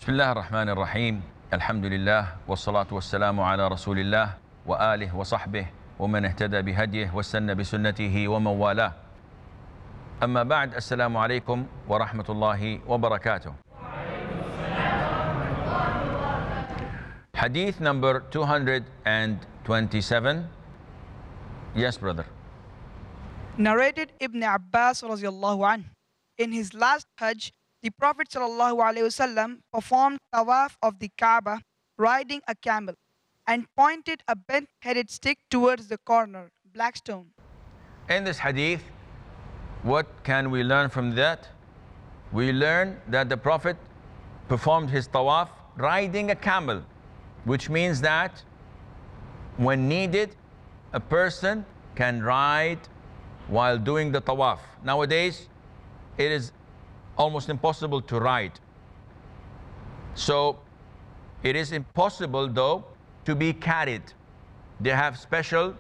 بسم الله الرحمن الرحيم. الحمد لله والصلاة والسلام على رسول الله وآله وصحبه ومن اهتدى بهديه واستنى بسنته ومن والاه. أما بعد، السلام عليكم ورحمة الله وبركاته. Hadith number 227. Yes, brother. Narrated Ibn Abbas radiallahu anh. In his last Hajj, the Prophet sallallahu alaihi wasallam performed tawaf of the Kaaba riding a camel and pointed a bent-headed stick towards the corner, black stone. In this hadith, what can we learn from that? We learn that the Prophet performed his tawaf riding a camel, which means that when needed, a person can ride while doing the tawaf. Nowadays, it is almost impossible to ride. So it is impossible, though, to be carried. They have special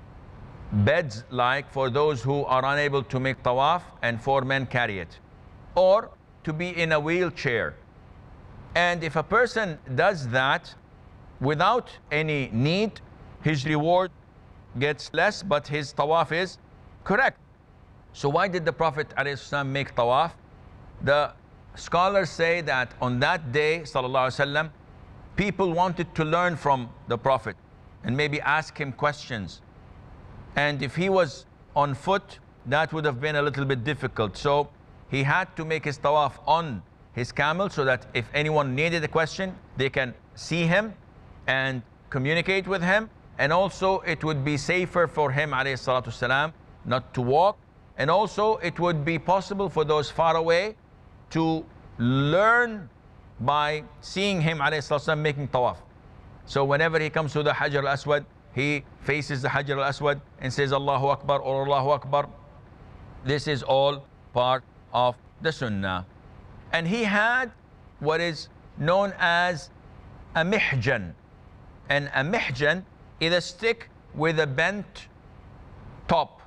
beds like for those who are unable to make tawaf, and 4 men carry it. Or to be in a wheelchair. And if a person does that without any need, his reward gets less, but his tawaf is correct. So why did the Prophet ﷺ make tawaf? The scholars say that on that day, sallallahu alaihi wasallam, people wanted to learn from the Prophet and maybe ask him questions. And if he was on foot, that would have been a little bit difficult. So he had to make his tawaf on his camel so that if anyone needed a question, they can see him and communicate with him. And also it would be safer for him, alayhi salatu wasalam, not to walk. And also it would be possible for those far away to learn by seeing him, alayhi salatu wasalam, making tawaf. So whenever he comes to the Hajar al-Aswad, he faces the Hajar al-Aswad and says Allahu Akbar or Allahu Akbar. This is all part of the Sunnah. And he had what is known as a mihjan. And a mihjan is a stick with a bent top.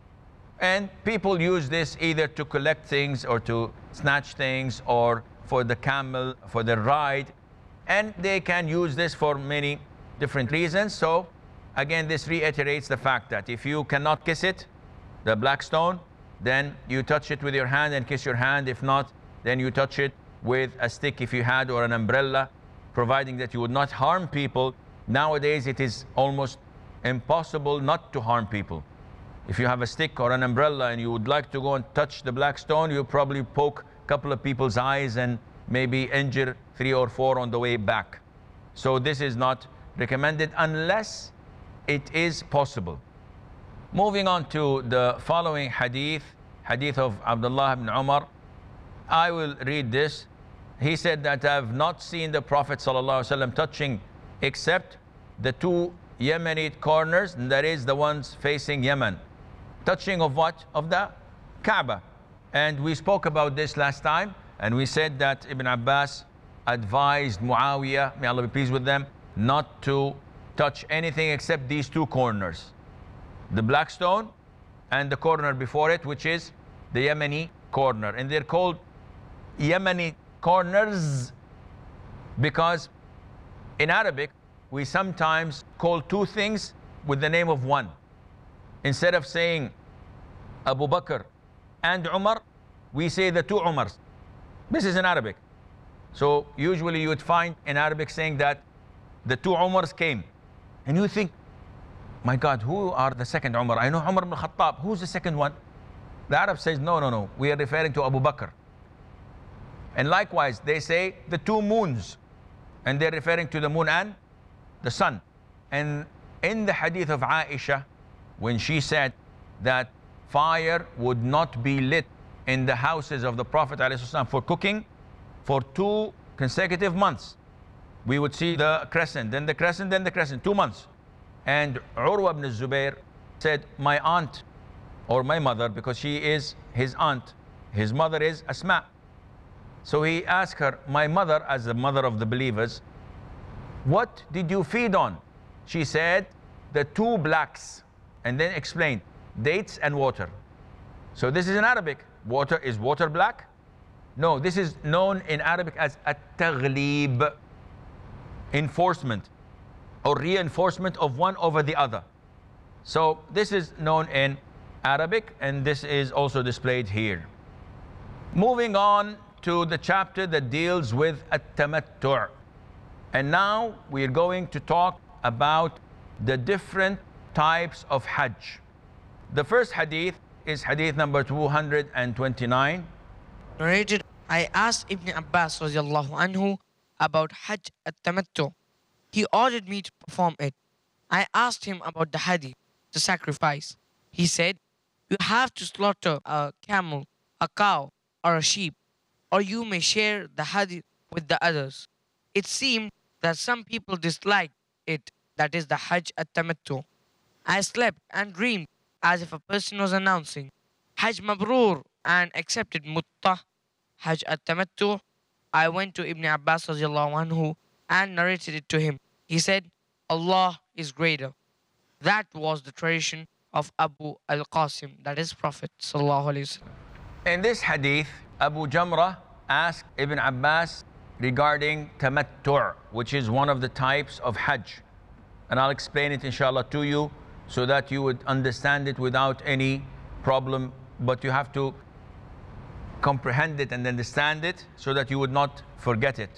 And people use this either to collect things or to snatch things or for the camel, for the ride. And they can use this for many different reasons. So again, this reiterates the fact that if you cannot kiss it, the black stone, then you touch it with your hand and kiss your hand. If not, then you touch it with a stick if you had, or an umbrella, providing that you would not harm people. Nowadays, it is almost impossible not to harm people. If you have a stick or an umbrella and you would like to go and touch the black stone, you probably poke a couple of people's eyes and maybe injure 3 or 4 on the way back. So this is not recommended unless it is possible. Moving on to the following hadith of Abdullah ibn Umar. I will read this. He said that I have not seen the Prophet ﷺ touching except the 2 Yemenite corners, and that is the ones facing Yemen. Touching of what? Of the Kaaba. And we spoke about this last time, and we said that Ibn Abbas advised Muawiyah, may Allah be pleased with them, not to touch anything except these 2 corners. The black stone and the corner before it, which is the Yemeni corner. And they're called Yemeni corners because in Arabic, we sometimes call 2 things with the name of one. Instead of saying Abu Bakr and Umar, we say the 2 Umars. This is in Arabic. So usually you would find in Arabic saying that the 2 Umars came. And you think, my God, who are the second Umar? I know Umar ibn Khattab. Who's the second one? The Arab says, no. We are referring to Abu Bakr. And likewise, they say the 2 moons. And they're referring to the moon and the sun. And in the hadith of Aisha, when she said that fire would not be lit in the houses of the Prophet ﷺ for cooking for 2 consecutive months. We would see the crescent, then the crescent, then the crescent, 2 months. And Urwa ibn Zubair said, my aunt, or my mother, because she is his aunt, his mother is Asma. So he asked her, my mother, as the mother of the believers, what did you feed on? She said, the 2 blacks, and then explained, dates and water. So this is in Arabic. Water is water black, No, this is known in Arabic as at-taghlib, enforcement or reinforcement of one over the other. So this is known in Arabic, and this is also displayed here. Moving on to the chapter that deals with at-tamattu'. And now we are going to talk about the different types of Hajj. The first hadith is hadith number 229. Narrated, I asked Ibn Abbas radiallahu anhu about Hajj at-Tamattu. He ordered me to perform it. I asked him about the hadi, the sacrifice. He said, you have to slaughter a camel, a cow, or a sheep, or you may share the hadi with the others. It seemed that some people disliked it, that is the Hajj at-Tamattu. I slept and dreamed as if a person was announcing, Hajj Mabrur, and accepted Mutta, Hajj at-Tamattu. I went to Ibn Abbas radiallahu anhu and narrated it to him. He said, Allah is greater. That was the tradition of Abu al-Qasim, that is Prophet sallallahu alaihi wasallam. In this hadith, Abu Jamrah asked Ibn Abbas regarding tamattu', which is one of the types of Hajj. And I'll explain it inshallah to you so that you would understand it without any problem, but you have to comprehend it and understand it so that you would not forget it.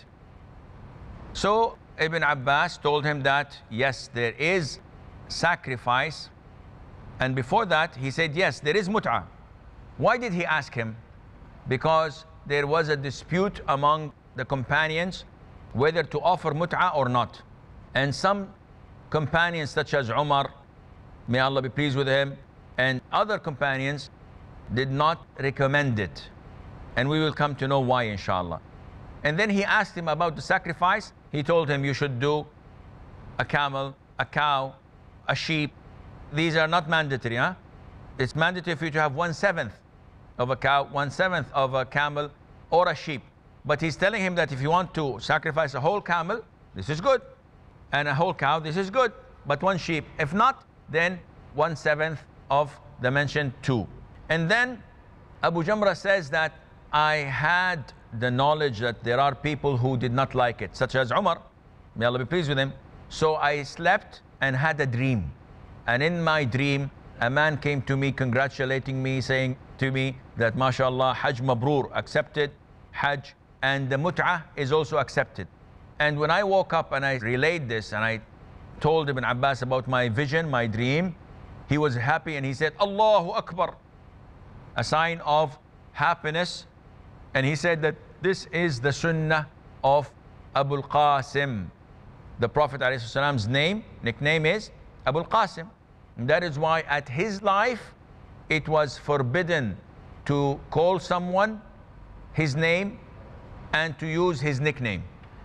So Ibn Abbas told him that yes, there is sacrifice, and before that he said yes, there is mut'ah. Why did he ask him? Because there was a dispute among the companions whether to offer mut'ah or not, and some companions such as Umar, may Allah be pleased with him, and other companions did not recommend it, and we will come to know why inshallah. And then he asked him about the sacrifice. He told him you should do a camel, a cow, a sheep. These are not mandatory, huh? It's mandatory for you to have 1/7 of a cow, 1/7 of a camel, or a sheep. But he's telling him that if you want to sacrifice a whole camel, this is good, and a whole cow, this is good, but one sheep. If not, then 1/7 of the mentioned 2. And then Abu Jamrah says that I had the knowledge that there are people who did not like it, such as Umar, may Allah be pleased with him. So I slept and had a dream. And in my dream, a man came to me congratulating me, saying to me that mashallah, Hajj Mabrur, accepted Hajj, and the mut'ah is also accepted. And when I woke up and I relayed this and I told Ibn Abbas about my vision, my dream, he was happy and he said, Allahu Akbar, a sign of happiness. And he said that this is the sunnah of Abu al-Qasim. The Prophet ﷺ's nickname is Abu al-Qasim. And that is why at his life, it was forbidden to call someone his name and to use his nickname.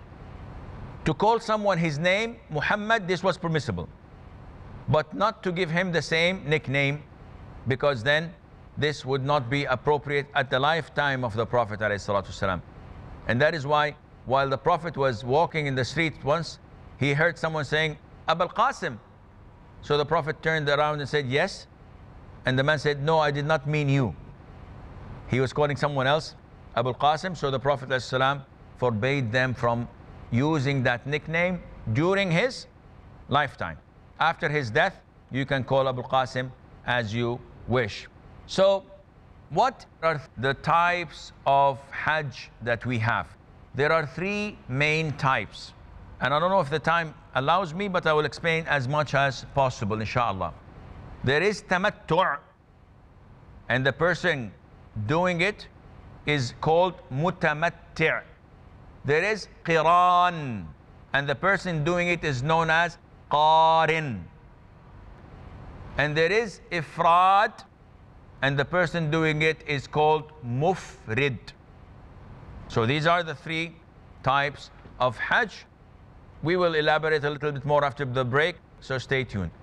To call someone his name, Muhammad, this was permissible. But not to give him the same nickname, because then this would not be appropriate at the lifetime of the Prophet ﷺ. And that is why, while the Prophet was walking in the street once, he heard someone saying, Abu al-Qasim. So the Prophet turned around and said, yes. And the man said, no, I did not mean you. He was calling someone else Abu al-Qasim. So the Prophet ﷺ forbade them from using that nickname during his lifetime. After his death, you can call Abu al-Qasim as you wish. So what are the types of Hajj that we have? There are 3 main types. And I don't know if the time allows me, but I will explain as much as possible, inshallah. There is tamattu', and the person doing it is called mutamatti'. There is qiran, and the person doing it is known as qarin. And there is ifrad, and the person doing it is called mufrid. So these are the 3 types of Hajj. We will elaborate a little bit more after the break, so stay tuned.